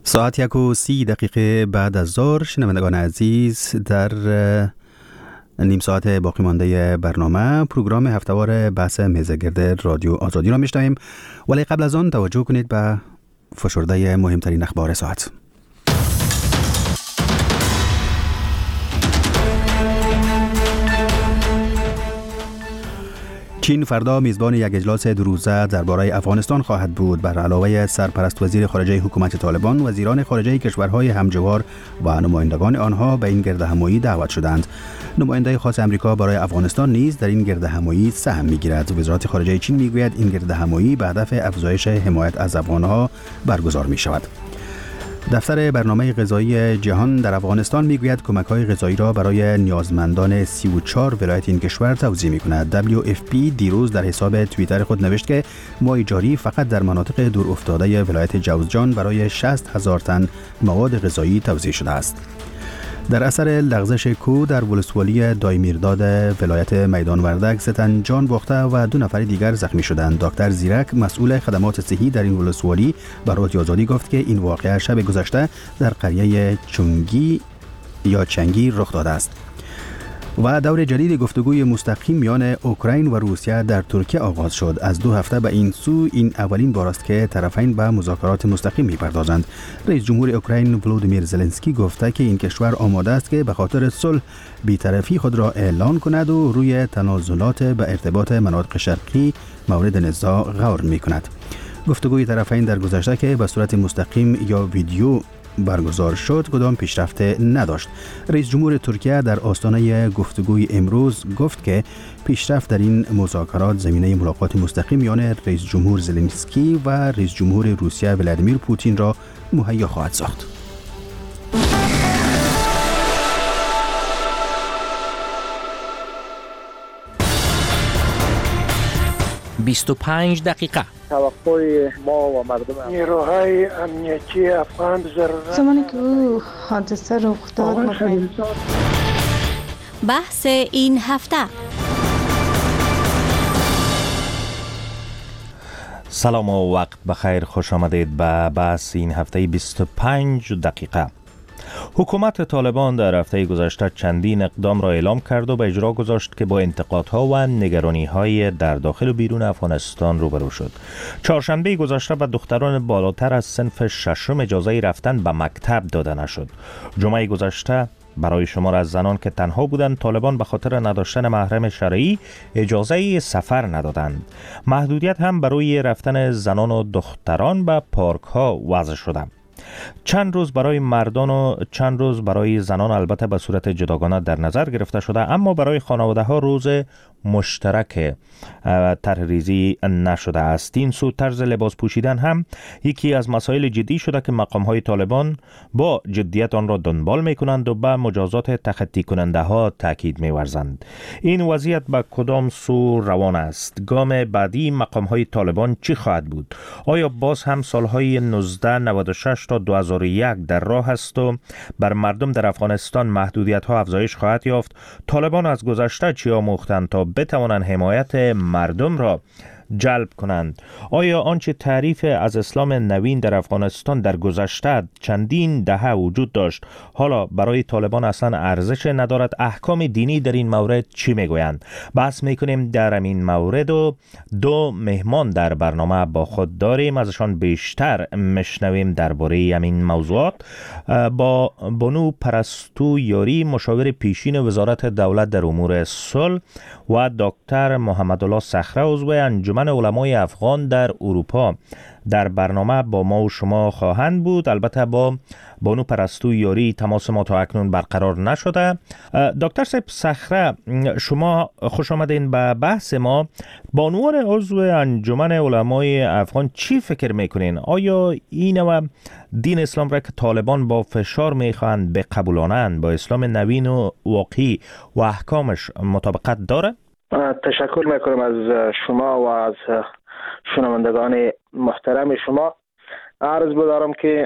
ساعت 1:30 بعد از ظهر. شنوندگان عزیز، در نیم ساعت باقی مانده برنامه پروگرام هفتهوار بحث میزگرد رادیو آزادی را میشنویم، ولی قبل از آن توجه کنید به فشرده مهمترین اخبار ساعت. چین فردا میزبان یک اجلاس دو روزه درباره افغانستان خواهد بود. بر علاوه سرپرست وزیر خارجه حکومت طالبان، وزیران خارجه کشورهای همجوار و نمایندگان آنها به این گردهمایی دعوت شدند. نماینده خاص امریکا برای افغانستان نیز در این گردهمایی سهم می‌گیرد. وزارت خارجه چین میگوید این گردهمایی به هدف افزایش حمایت از افغانها برگزار می‌شود. دفتر برنامه غذایی جهان در افغانستان میگوید کمک‌های غذایی را برای نیازمندان 34 ولایت این کشور توزیع می‌کند. WFP دیروز در حساب توییتر خود نوشت که ماه جاری فقط در مناطق دور افتاده ولایت جوزجان برای 60,000 تن مواد غذایی توزیع شده است. در اثر لغزش کوه در ولسوالی دایمیرداد ولایت میدان وردک 3 تن جان باخته و 2 نفر دیگر زخمی شدند. دکتر زیرک، مسئول خدمات صحی در این ولسوالی، به رادیو آزادی گفت که این واقعه شب گذشته در قریه چنگی رخ داده است. و دور جدید گفتگوی مستقیم میان اوکراین و روسیه در ترکیه آغاز شد. از 2 هفته به این سو این اولین بار است که طرفین به مذاکرات مستقیم می‌پردازند. رئیس جمهور اوکراین ولودیمیر زلنسکی گفته که این کشور آماده است که به خاطر صلح بی‌طرفی خود را اعلان کند و روی تنازلات به ارتباط مناطق شرقی مورد نزاع غور می‌کند. گفتگوی طرفین در گذشته که به صورت مستقیم یا ویدیو برگزار شد کدام پیشرفت نداشت. رئیس جمهور ترکیه در آستانه گفتگوی امروز گفت که پیشرفت در این مذاکرات زمینه ملاقات مستقیم میان رئیس جمهور زلنسکی و رئیس جمهور روسیه ولادیمیر پوتین را مهیا خواهد ساخت. «25 دقیقه» توقع ما و مردم نیروهای امنیتی افغان ضرورت زمانی که او حادثه رخ داد بحث این هفته. سلام و وقت بخیر، خوش آمدید به بحث این هفته 25 دقیقه. حکومت طالبان در هفته گذشته چندین اقدام را اعلام کرد و به اجرا گذاشت که با انتقادها و نگرانی‌های در داخل و بیرون افغانستان روبرو شد. چهارشنبه گذشته به دختران بالاتر از صنف ششم اجازه رفتن به مکتب داده نشد. جمعه گذشته برای شمار از زنان که تنها بودند طالبان به خاطر نداشتن محرم شرعی اجازه سفر ندادند. محدودیت هم برای رفتن زنان و دختران به پارک ها وضع شده. چند روز برای مردان و چند روز برای زنان البته به صورت جداگانه در نظر گرفته شده، اما برای خانواده ها روز مشترک طرح‌ریزی نشده است. این سو طرز لباس پوشیدن هم یکی از مسائل جدی شده که مقام های طالبان با جدیت آن را دنبال می کنند و به مجازات تخطی کننده ها تاکید می ورزند. این وضعیت به کدام سو روان است؟ گام بعدی مقام های طالبان چی خواهد بود؟ آیا باز هم سالهای 1996 تا 2001 در راه است و بر مردم در افغانستان محدودیت ها افزایش خواهد یافت؟ طالبان از گذشته چی آموختند تا بتوانند حمایت مردم را جلب کنند؟ آیا آنچه تعریف از اسلام نوین در افغانستان در گذشته چندین دهه وجود داشت حالا برای طالبان اصلا ارزش ندارد؟ احکام دینی در این مورد چی میگویند؟ بحث میکنیم در این مورد و 2 مهمان در برنامه با خود داریم، ازشان بیشتر مشنویم درباره همین موضوعات. با بانو پرستو یاری، مشاور پیشین وزارت دولت در امور صلح، و دکتر محمدالله صخره، عضو انجمن علمای افغان در اروپا در برنامه با ما و شما خواهند بود. البته با بانو پرستو یاری تماس ما تا اکنون برقرار نشده. دکتر صاحب صخره، شما خوش آمدین به بحث ما. با عنوان عضو انجمن علمای افغان چی فکر میکنین؟ آیا این و دین اسلام را که طالبان با فشار میخواهند بقبولانند با اسلام نوین و واقعی و احکامش مطابقت داره؟ تشکر میکنم از شما و از شنوندگان محترم شما. عرض بدارم که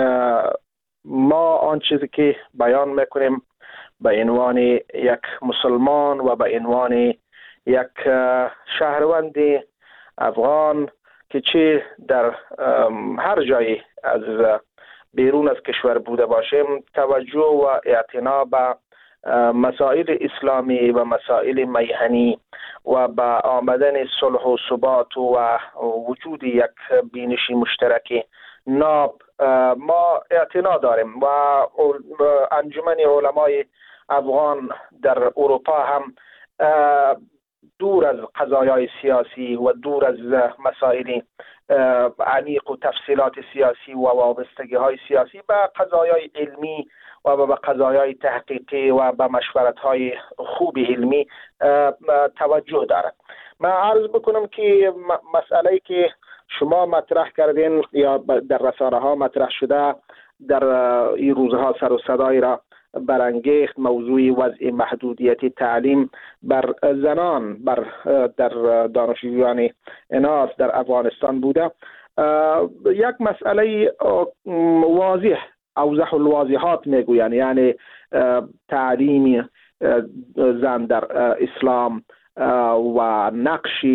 ما آن چیزی که بیان میکنیم به عنوان یک مسلمان و به عنوان یک شهروند افغان که چه در هر جایی از بیرون از کشور بوده باشیم توجه و اعتنا به مسائل اسلامی و مسائل میهنی و با آمدن صلح و ثبات و وجود یک بینش مشترک ناب ما اعتنا داریم و انجمن علمای افغان در اروپا هم دور از قضایای سیاسی و دور از مسائل عمیق و تفصیلات سیاسی و وابستگی های سیاسی به قضایای علمی و به قضایای تحقیقی و به مشورت های خوب علمی توجه دارد. من عرض بکنم که مسئله که شما مطرح کردین یا در رسانه ها مطرح شده در این روزها سر و صدای را برانگیخت، موضوع وضع محدودیت تعلیم بر زنان در دانشجویان اناث در افغانستان بوده. یک مسئله واضح، اوضح الواضحات میگویند، یعنی تعلیم زن در اسلام و نقش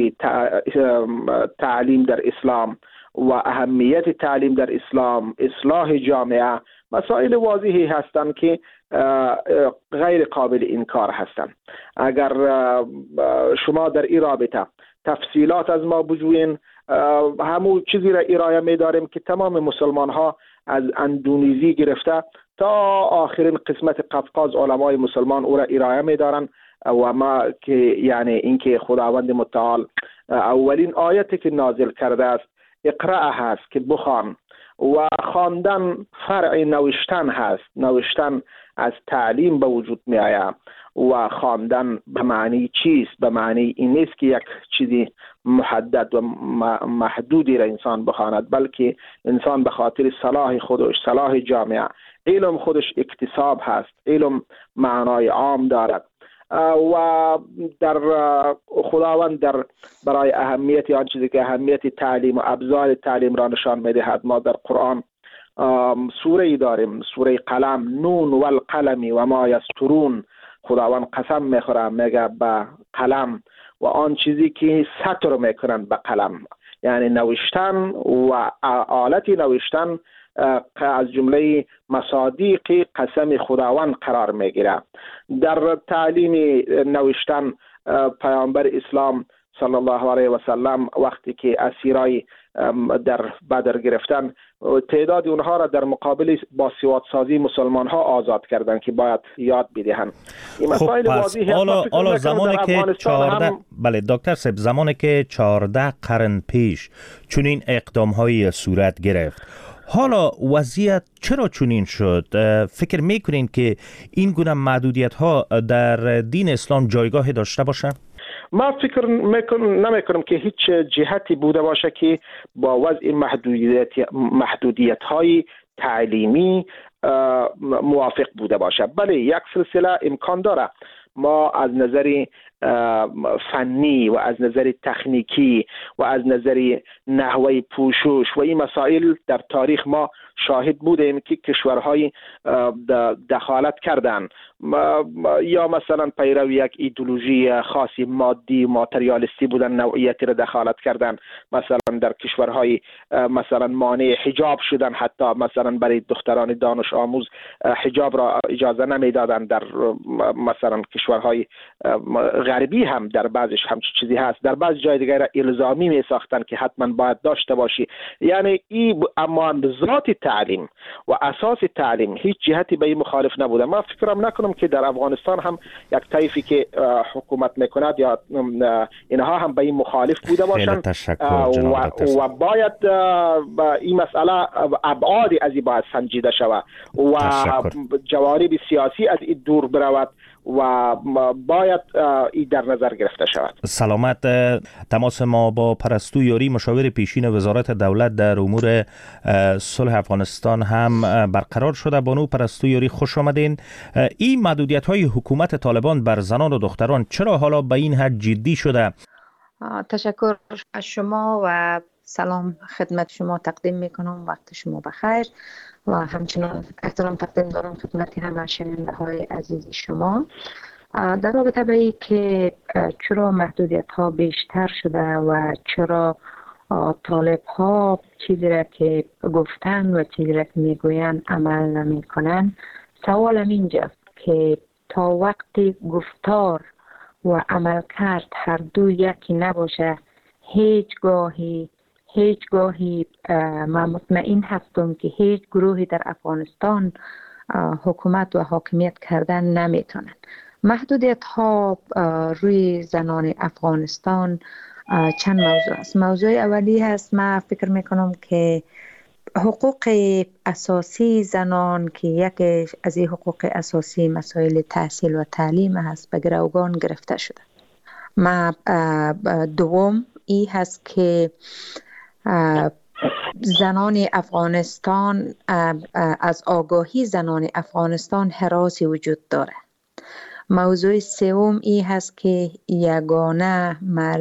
تعلیم در اسلام و اهمیت تعلیم در اسلام، اصلاح جامعه، مسائل واضحی هستند که غیر قابل انکار هستند. اگر شما در این رابطه تفصیلات از ما بجوین، همون چیزی را ارائه می داریم که تمام مسلمان ها از اندونزی گرفته تا آخرین قسمت قفقاز علمای مسلمان او را ارائه می دارند و ما که یعنی اینکه خداوند متعال اولین آیتی که نازل کرده است اقرأ هست که بخوان و خواندن فرع نوشتن هست. نوشتن از تعلیم به وجود می آید و خواندن به معنی چیست؟ به معنی این نیست که یک چیزی محدد و محدودی را انسان بخواند، بلکه انسان به خاطر صلاح خودش، صلاح جامعه، علم خودش اکتساب هست، علم معنای عام دارد و در خداوند در برای اهمیت آن چیزی که اهمیت تعلیم و ابزار تعلیم را نشان می‌دهد. ما در قرآن سوره داریم، سوره قلم، نون و القلم و ما یسطرون. خداوند قسم میخوره میگه به قلم و آن چیزی که سطر میکنند به قلم، یعنی نوشتن و آلت نوشتن از جمله مصادیق قسم خداوند قرار میگیره. در تعلیم نوشتن پیامبر اسلام صلی الله علیه و سلم وقتی که اسیرای در بدر گرفتن، تعداد اونها را در مقابل با سوادسازی مسلمان ها آزاد کردن که باید یاد بدهند. این مسائل واضحه. حالا زمانی که 14 بله دکتر صاحب، زمانی که 14 قرن پیش چنین اقدام هایی صورت گرفت، حالا وضعیت چرا چنین شد؟ فکر میکنین که این گونه محدودیت ها در دین اسلام جایگاه داشته باشه؟ ما فکر نمیکنم که هیچ جهتی بوده باشه که با وضع محدودیت های تعلیمی موافق بوده باشه. بله، یک سلسله امکان داره. ما از نظر فنی و از نظر تکنیکی و از نظر نحوه پوشش و این مسائل در تاریخ ما شاهد بودیم که کشورهای دخالت کردن، یا مثلا پیرو یک ایدئولوژی خاصی مادی ماتریالیستی بودن، نوعیتی را دخالت کردن. مثلا در کشورهای مثلا مانع حجاب شدن، حتی مثلا برای دختران دانش آموز حجاب را اجازه نمیدادن. در مثلا کشورهای غربی هم در بعضش همچین چیزی هست، در بعض جای دیگر را الزامی می ساختن که حتما باید داشته باشی. یعنی اما ذات تعلیم و اساس تعلیم هیچ جهتی به این مخالف نبوده. من فکرم نکنم که در افغانستان هم یک طایفی که حکومت میکند یا اینها هم به این مخالف بوده باشند و باید این مسئله ابعادی از این باید سنجیده شود و جوانب سیاسی از این دور برود و باید این در نظر گرفته شود. سلامت. تماس ما با پرستو یاری، مشاور پیشین وزارت دولت در امور صلح افغانستان هم برقرار شده. بانو پرستو یاری، خوش آمدین. این محدودیت های حکومت طالبان بر زنان و دختران چرا حالا به این حد جدی شده؟ تشکر از شما و سلام خدمت شما تقدیم میکنم. وقت شما بخیر و همچنان احترام تقدیم دارم خدمت همه شنونده های عزیز شما. در رابطه به این که چرا محدودیت ها بیشتر شده و چرا طالب ها چیزی را که گفتن و چیزی را که میگوین عمل نمی کنن. سوالم اینجاست که تا وقتی گفتار و عمل کرد هر دو یکی نباشه، هیچ گاهی من مطمئن هستم که هیچ گروهی در افغانستان حکومت و حاکمیت کردن نمیتونن. محدودیت ها روی زنان افغانستان چند موضوع است. موضوع اولی هست، من فکر میکنم که حقوق اساسی زنان که یکی از این حقوق اساسی مسائل تحصیل و تعلیم هست به گروگان گرفته شده. دوم ای هست که زنان افغانستان از آگاهی زنان افغانستان هراسی وجود داره. موضوع سوم ای هست که یگانه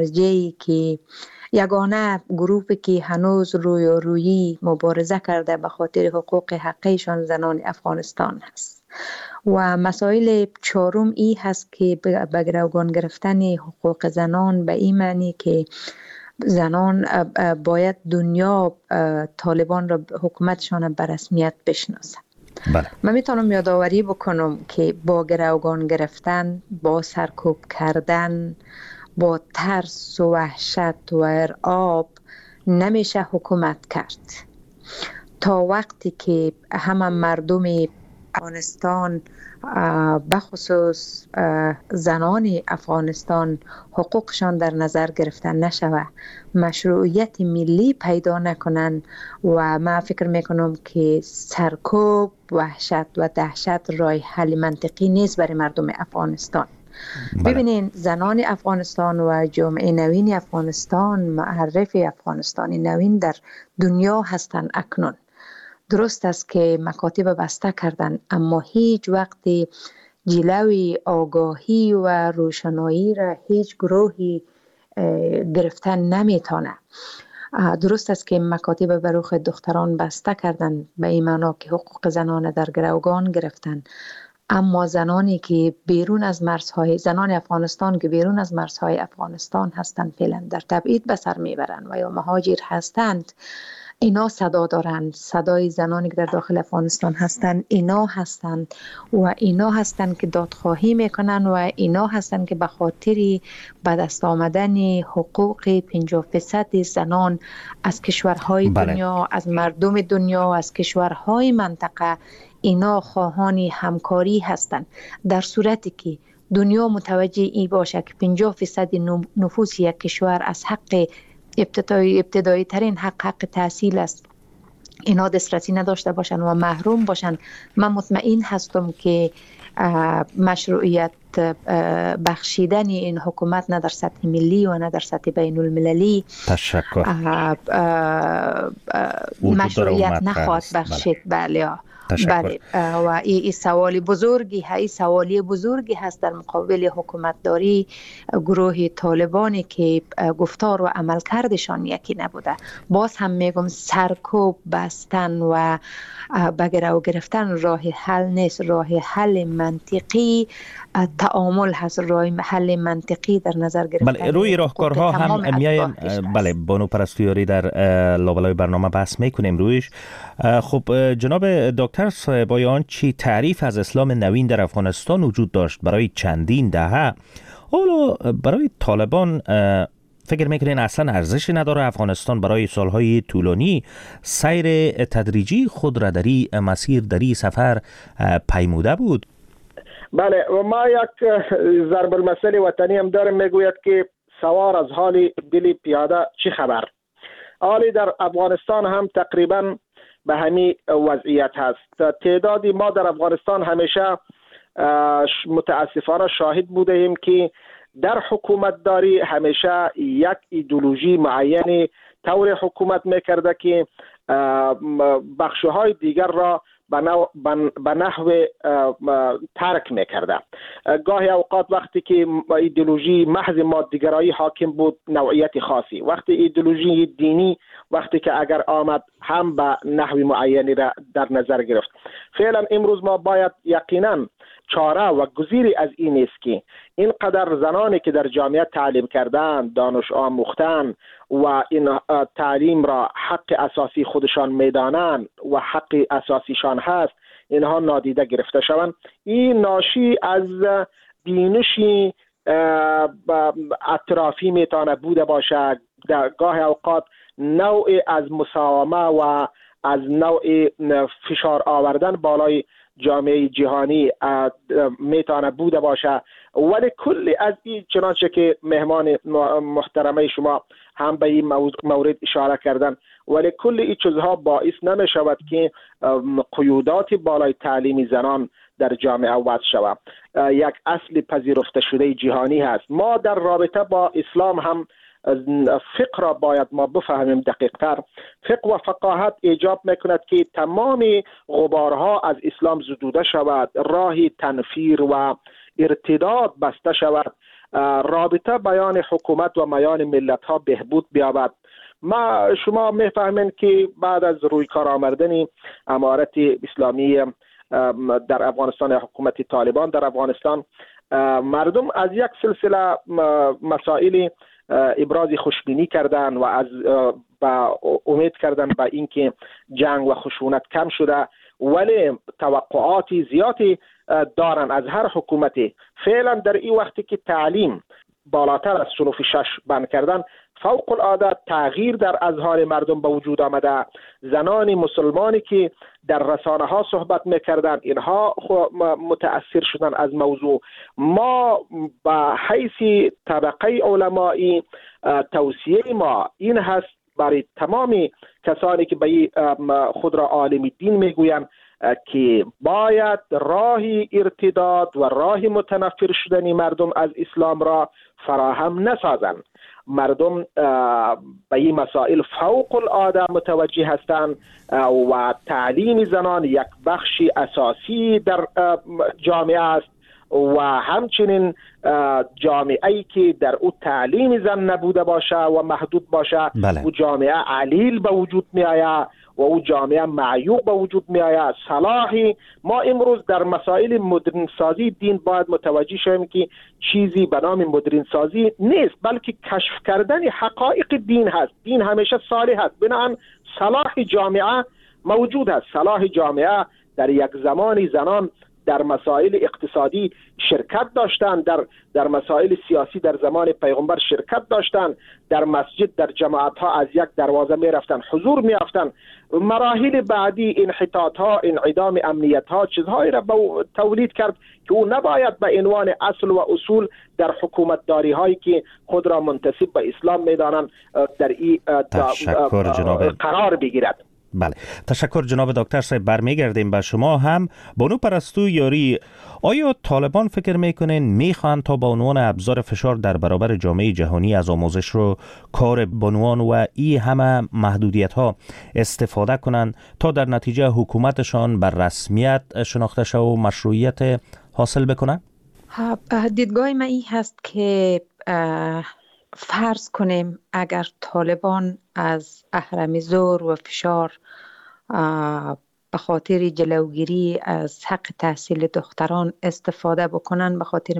گروهی که هنوز روی مبارزه کرده به خاطر حقوق حقیقیشان زنان افغانستان هست. و مسائل چهارم ای هست که به گروگان گرفتن حقوق زنان به این معنی که زنان باید دنیا طالبان را حکومتشان به رسمیت بشناسه. بله. من میتونم یادآوری بکنم که با گروگان گرفتن، با سرکوب کردن، با ترس و وحشت و ارعاب نمیشه حکومت کرد. تا وقتی که همه مردم افغانستان بخصوص زنان افغانستان حقوقشان در نظر گرفته نشوه، مشروعیت ملی پیدا نکنن و من فکر میکنم که سرکوب، وحشت و دهشت راه حل منطقی نیست برای مردم افغانستان. ببینین زنان افغانستان و جامعه نوین افغانستان، معرف افغانستان نوین در دنیا هستند اکنون. درست است که مکاتب بسته کردن، اما هیچ وقتی جلوی آگاهی و روشنایی را هیچ گروهی گرفتن نمیتونه. درست است که مکاتب بروخ دختران بسته کردن به این معنا که حقوق زنان در گروگان گرفتن، اما زنان افغانستان که بیرون از مرزهای افغانستان هستند فعلا در تبعید به سر میبرند و یا مهاجر هستند. اینا صدا دارند، صدای زنانی که در داخل افغانستان هستند اینا هستند و اینا هستند که دادخواهی میکنن و اینا هستند که به خاطر به دست آمدن حقوق 50% زنان از کشورهای دنیا، از مردم دنیا، از کشورهای منطقه اینا خواهان همکاری هستند. در صورتی که دنیا متوجه ای باشه که 50% نفوس یک کشور از حق ابتدایی ترین حق تحصیل است، اینا دسترسی نداشته باشن و محروم باشن، من مطمئن هستم که مشروعیت بخشیدن این حکومت نه در سطح ملی و نه در سطح بین المللی مشروعیت نخواهد بخشید. بله. و این سوالی بزرگی هست در مقابل حکومتداری گروه طالبانی که گفتار و عملکردشان یکی نبوده. باز هم میگم سرکوب بستن و به گرو گرفتن راه حل نیست. راه حل منطقی تعامل هست، راه حل منطقی در نظر گرفتن. بله، روی راهکارها هم میایم. بله، بانو پرستویاری در لابلای برنامه بحث میکنیم رویش. خب جناب دکتر صاحبایان، چی تعریف از اسلام نوین در افغانستان وجود داشت برای چندین دهه، حالا برای طالبان فکر میکنین اصلا ارزشی نداره افغانستان برای سالهای طولانی سیر تدریجی خود را در این مسیر، در این سفر پیموده بود؟ بله، و ما یک ضرب المثل وطنی هم داریم میگوید که سوار از حال دل پیاده چی خبر. حالی در افغانستان هم تقریبا به همین وضعیت هست. تعدادی ما در افغانستان همیشه متاسفانه شاهد بوده ایم که در حکومت داری همیشه یک ایدئولوژی معینی طور حکومت میکرده که بخشهای دیگر را به نحو ترک میکرده. گاهی اوقات وقتی که ایدئولوژی محض مادیگرایی حاکم بود نوعیت خاصی، وقتی ایدئولوژی دینی وقتی که اگر آمد هم به نحو معینی را در نظر گرفت. فعلا امروز ما باید یقینا چاره و گزیری از این نیست که اینقدر زنانی که در جامعه تعلیم کردن، دانش آموختن و این تعلیم را حق اساسی خودشان میدانند و حق اساسیشان هست، اینها نادیده گرفته شوند. این ناشی از بینشی اطرافی میتونه بوده باشه، در گاه اوقات نوع از مساومه و از نوع فشار آوردن بالای جامعه جهانی میتونه بوده باشه. ولی کلی از این، چنانچه که مهمان محترمه شما هم به این مورد اشاره کردن، ولی کل این چیزها باعث نمی شود که قیودات بالای تعلیم زنان در جامعه وضع شود. یک اصل پذیرفته شده جهانی هست. ما در رابطه با اسلام هم فقه را باید ما بفهمیم دقیق تر. فقه و فقاهت ایجاب میکند که تمام غبارها از اسلام زدوده شود، راه تنفیر و ارتداد بسته شود، رابطه بیان حکومت و میان ملت ها بهبود بیابد. شما میفهمین که بعد از روی کار آمدن امارت اسلامی در افغانستان، حکومت طالبان در افغانستان، مردم از یک سلسله مسائل ابراز خوشبینی کردن و از امید کردن به اینکه جنگ و خشونت کم شده، ولی توقعات زیادی دارن از هر حکومتی. فعلا در این وقتی که تعلیم بالاتر از صنف 6 بند کردن، فوق العاده تغییر در اذهان مردم به وجود آمده. زنان مسلمانی که در رسانه ها صحبت میکردن، اینها متاثر شدن از موضوع. ما به حیث طبقه علمایی توصیه ما این هست برای تمام کسانی که به خود را عالم دین میگویند که باید راه ارتداد و راه متنفر شدن مردم از اسلام را فراهم نسازند. مردم به این مسائل فوق العاده متوجه هستند و تعلیم زنان یک بخش اساسی در جامعه است و همچنین جامعه‌ای که در او تعلیم زن نبوده باشه و محدود باشه، او جامعه علیل به وجود می آید و او جامعه معیوب به وجود می آید. صلاحی ما امروز در مسائل مدرن سازی دین باید متوجه شویم که چیزی به نام مدرن سازی نیست، بلکه کشف کردن حقایق دین هست. دین همیشه صالح است، بنابراین صلاح جامعه موجود است. صلاح جامعه در یک زمانی زنان در مسائل اقتصادی شرکت داشتند، در مسائل سیاسی در زمان پیغمبر شرکت داشتند، در مسجد در جماعت ها از یک دروازه می رفتن حضور می یافتند. مراحل بعدی انحطاط ها، انعدام امنیت ها چیزهایی را تولید کرد که او نباید به عنوان اصل و اصول در حکومت داری هایی که خود را منتسب به اسلام می دانند در این قرار بگیرد. بله، تشکر جناب دکتر صاحب. برمیگردیم به شما هم. بانو پرستو یاری، آیا طالبان فکر میکنین میخوان تا به عنوان ابزار فشار در برابر جامعه جهانی از آموزش رو کار بانوان و ای همه محدودیت ها استفاده کنن تا در نتیجه حکومتشان بر رسمیت شناخته شود و مشروعیت حاصل بکنن؟ دیدگاه من این هست که فرض کنیم اگر طالبان از اهرم‌زور و فشار به خاطر جلوگیری از حق تحصیل دختران استفاده بکنن به خاطر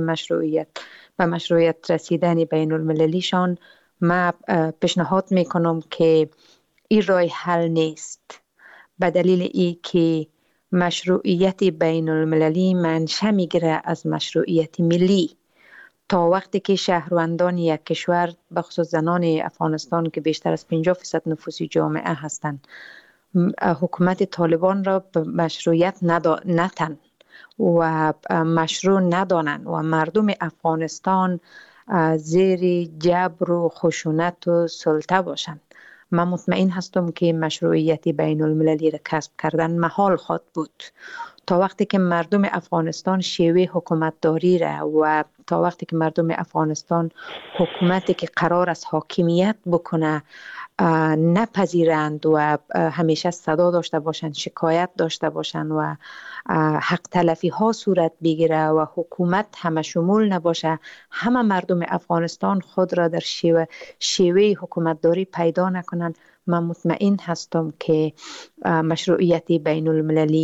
مشروعیت رسیدن بین المللیشان، من پیشنهاد میکنم که این راه حل نیست، به دلیل ای که مشروعیت بین المللی منشأ میگیره از مشروعیت ملی. تا وقتی که شهروندان یک کشور بخصوص زنان افغانستان که بیشتر از 50% نفوس جامعه هستند حکومت طالبان را به مشروعیت نتن و مشروع ندانند و مردم افغانستان زیر جبر و خشونت و سلطه باشند، من مطمئن هستم که مشروعیت بین المللی را کسب کردن محال خواهد بود. تا وقتی که مردم افغانستان شیوه حکومت داری را و تا وقتی که مردم افغانستان حکومتی که قرار است حاکمیت بکنه نپذیرند و همیشه صدا داشته باشند، شکایت داشته باشند و حق تلفی ها صورت بگیره و حکومت همه شمول نباشه، همه مردم افغانستان خود را در شیوه حکومت داری پیدا نکنند، من مطمئن هستم که مشروعیت بین المللی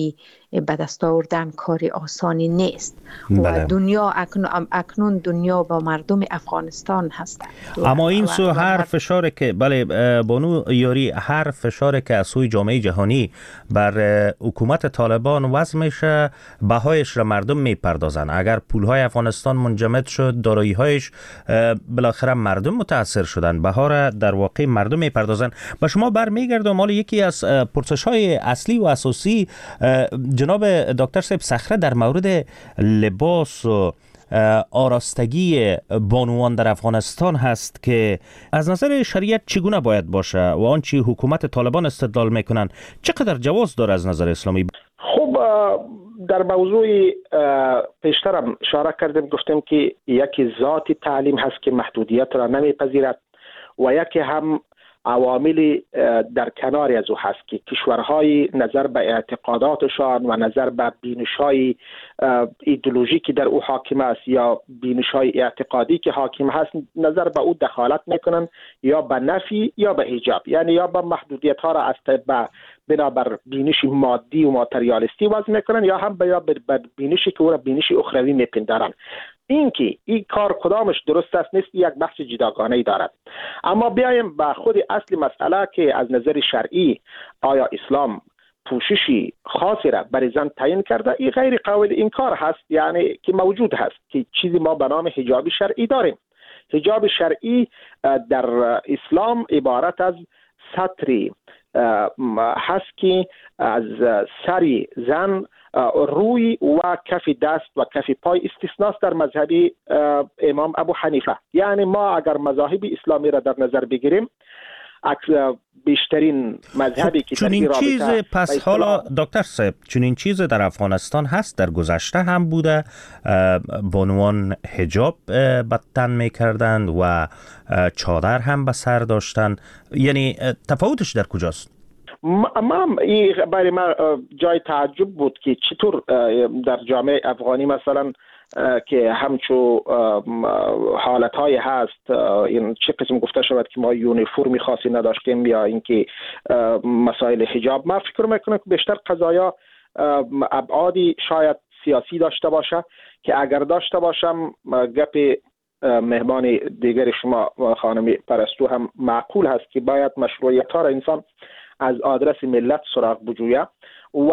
به دست آوردن کاری آسانی نیست. بله. و دنیا اکنون دنیا با مردم افغانستان هست. اما این سو هر فشاری که بله بانو یاری، هر فشاری که از سوی جامعه جهانی بر حکومت طالبان وضع میشه، بهایش را مردم میپردازن. اگر پولهای افغانستان منجمد شد، دارایی‌هایش بالاخره مردم متاثر شدن، بها را در واقع مردم میپردازن. به شما برمیگردم، مال یکی از پرسش‌های اصلی و اساسی جناب دکتر صاحب صخره در مورد لباس و آراستگی بانوان در افغانستان هست که از نظر شریعت چگونه باید باشه و آنچه حکومت طالبان استدلال میکنن چقدر جواز داره از نظر اسلامی؟ خب در موضوع پیشترم اشاره کردیم، گفتیم که یکی ذات تعلیم هست که محدودیت را نمیپذیرد و یکی هم عواملی در کنار از او هست که کشورهای نظر به اعتقاداتشان و نظر به بینش‌های ایدئولوژیکی در او حاکم است یا بینش‌های اعتقادی که حاکم هست نظر به او دخالت میکنن، یا به نفی یا به ایجاب، یعنی یا به محدودیت‌ها را از بنابر بینش مادی و ماتریالیستی وضع میکنن، یا هم به بینشی که او را بینش اخروی میپندارن. این کار کدامش درست است نیست یک بحث جداگانه‌ای دارد. اما بیایم به خود اصل مسئله که از نظر شرعی آیا اسلام پوششی خاصی را برای زن تعیین کرده؟ این غیر قابل انکار هست، یعنی که موجود هست که چیزی ما به نام حجاب شرعی داریم. حجاب شرعی در اسلام عبارت از ستری هست که از سری زن روی و کف دست و کف پای استثناست در مذهب امام ابو حنیفه. یعنی ما اگر مذاهب اسلامی را در نظر بگیریم، بیشترین مذهبی که چون این چیز پس حالا دکتر صاحب، چون این چیز در افغانستان هست، در گذشته هم بوده، بانوان حجاب به تن میکردند و چادر هم به سر داشتن، یعنی تفاوتش در کجاست؟ برای من جای تعجب بود که چطور در جامعه افغانی مثلا که همچو حالتهای هست، این چه قسم گفته شود که ما یونیفرمی خاصی نداشتیم یا اینکه مسائل حجاب، ما فکر میکنم که بیشتر قضایا ابعادی شاید سیاسی داشته باشه که اگر داشته باشم گپ مهمان دیگر شما خانم پرستو هم معقول هست که باید مشروعیت ها را انسان از آدرس ملت سراغ بجویه و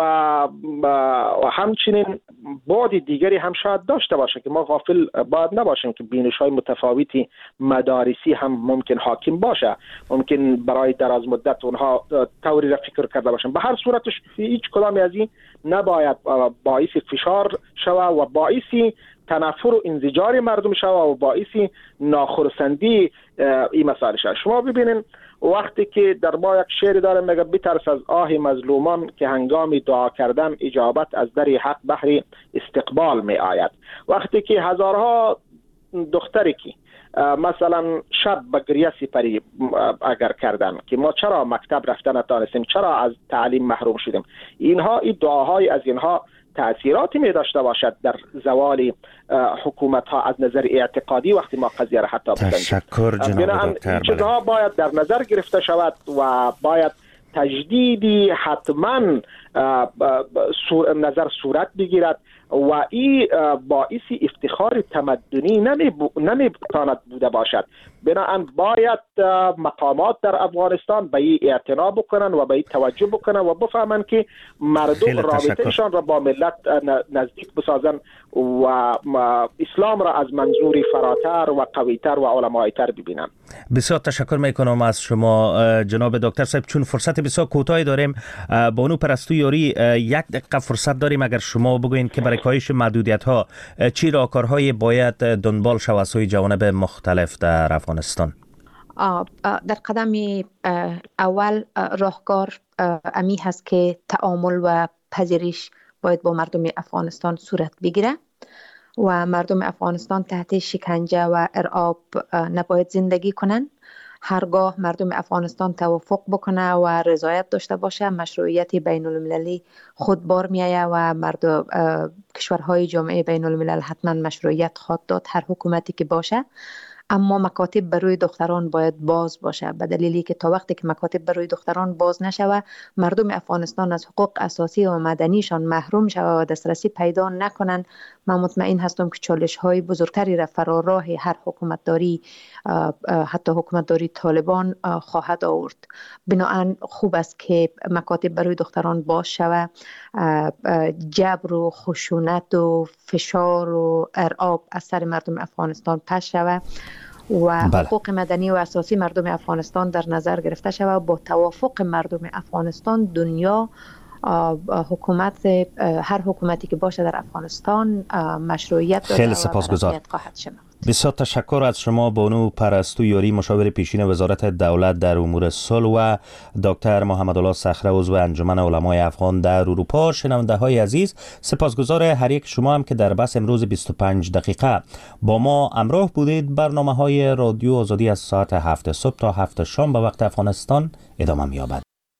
همچنین بعد دیگری هم شاید داشته باشه که ما غافل باید نباشیم که بینش های متفاوتی مدارسی هم ممکن حاکم باشه، ممکن برای دراز مدت اونها طوری را فکر کرده باشن. به هر صورتش هیچ کدام از این نباید باعث فشار شوه و باعث تنفر و انزجار مردم شوه و باعث ناخرسندی این مسائل شوه. شما ببینین وقتی که در ما یک شعر داره میگه بترس از آه مظلومان که هنگام دعا کردن اجابت از در حق بحر استقبال می آید. وقتی که هزارها دختری که مثلا شب به گریه سپری اگر کردن که ما چرا مکتب رفتن نتانستیم، چرا از تعلیم محروم شدیم، اینها این دعاهای از اینها تأثیراتی می داشته باشد در زوال حکومت ها از نظر اعتقادی وقتی ما قضیه را حتی بسنجیم. تشکر جناب دکتر. چیزها باید در نظر گرفته شود و باید تجدیدی حتما نظر صورت بگیرد و این باعث افتخار تمدنی نمیتواند بوده باشد. بنابراین باید مقامات در افغانستان به این اعتنا بکنن و به این توجه بکنن و بفهمن که مردم رابطهشان را با ملت نزدیک بسازن و اسلام را از منظوری فراتر و قویتر و علمایی‌تر ببینن. بسیار تشکر میکنم از شما جناب دکتر صاحب. چون فرصت بسیار کوتاهی داریم، بانو پرستو یاری یک دقیقه فرصت داریم، اگر شما بگوین که برای کاهش محدودیت ها چی راهکارهایی باید دنبال شود از سوی جوانب مختلف در افغانستان؟ در قدم اول راهکار امی هست که تعامل و پذیرش باید با مردم افغانستان صورت بگیره و مردم افغانستان تحت شکنجه و ارعاب نباید زندگی کنند. هرگاه مردم افغانستان توافق بکنه و رضایت داشته باشه، مشروعیت بین المللی خودبار میایه و مردم کشورهای جامعه بین الملل حتما مشروعیت خواهد داد هر حکومتی که باشه. اما مکاتب برای دختران باید باز باشه، به دلیلی که تا وقتی که مکاتب برای دختران باز نشوه مردم افغانستان از حقوق اساسی و مدنیشان محروم شوه و دسترسی پیدا نکنن. من مطمئن هستم که چالش های بزرگتری را فراراه هر حکومتداری، حتی حکومتداری طالبان خواهد آورد. بنابراین خوب است که مکاتب برای دختران باز شوه، جبر و خشونت و فشار و ارعاب از سر مردم افغانستان پس شوه و حقوق مدنی و اساسی مردم افغانستان در نظر گرفته شوه. با توافق مردم افغانستان دنیا حکومت، هر حکومتی که باشه در افغانستان مشروعیت داره. خیلی سپاسگزار. بسیار تشکر از شما بانو پرستو یاری، مشاور پیشین وزارت دولت در امور صلح، و دکتر محمد الله صخره، عضو انجمن علمای افغان در اروپا. شنونده های عزیز، سپاسگزار هر یک شما هم که در بس امروز 25 دقیقه با ما همراه بودید. برنامه های رادیو آزادی از ساعت 7 صبح تا 7 شام به وقت افغانستان ادامه می‌یابد.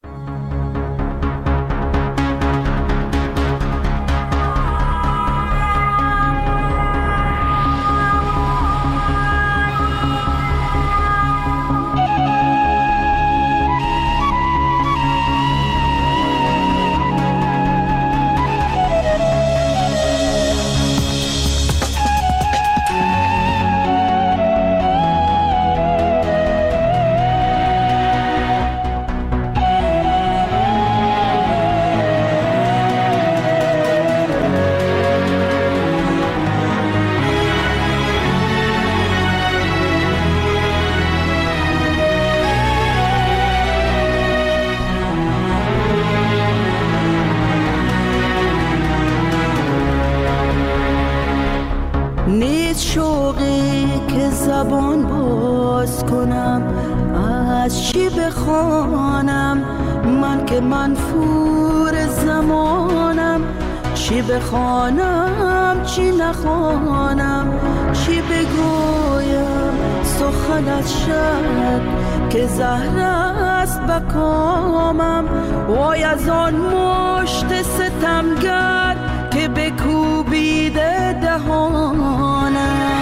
بخوانم چی نخوانم، چی بگویم سخن از شب که زهر است بکامم. وای از آن مشت ستمگر که بکوبیده دهانم.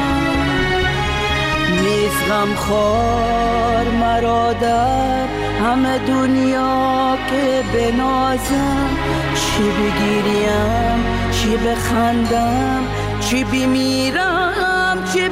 نیز غمخوار مرا در همه دنیا که بنازم، چی بگیریم چی بخندم، چی بمیرم چی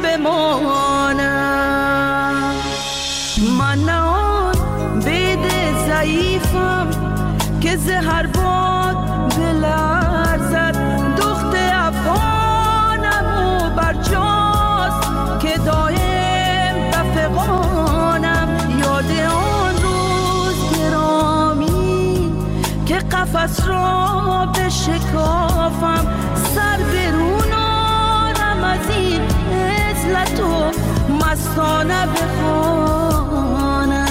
بمانم. من نه آن بید ضعیفم که زهر باد بلرزد. دخت افغانم و برجاست که دایم بفغانم. یاد آن روز گرامی که قفس را بشکافم، سر برون آرم از این عزلت و مستانه بخوانم.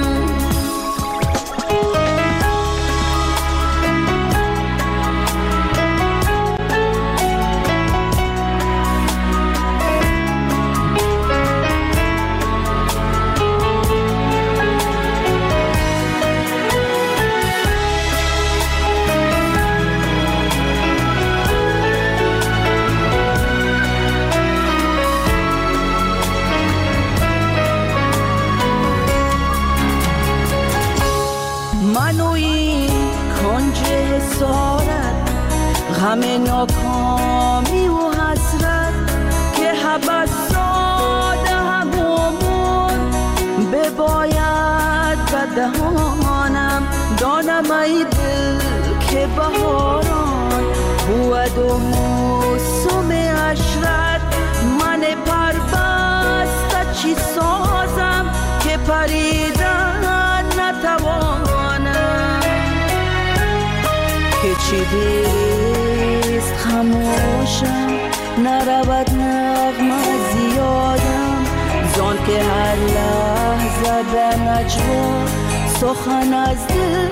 غم ناکامی و حسرت که حبس ساده همون بباید به دهانم. دانم ای دل که بهاران بود و موسم عشرت. من پربسته چی سازم که پریدن نتوانم. که چی دیست خموشم نرود نغمه زیادم. زان که هر لحظه به نجوا سخن از دل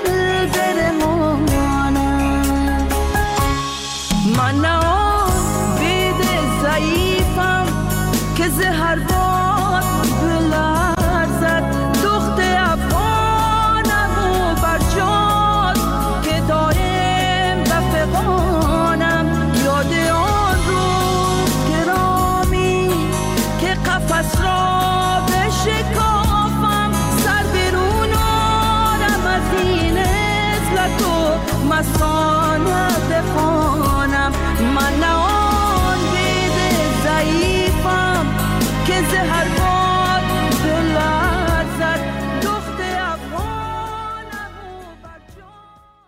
برمانم. من نه آن بید ضعیفم که زهر باد بلرزد. دخت افغانم و برجاست که دایم بفغانم. یاد آن روز گرامی که قفس را مستانه دفاع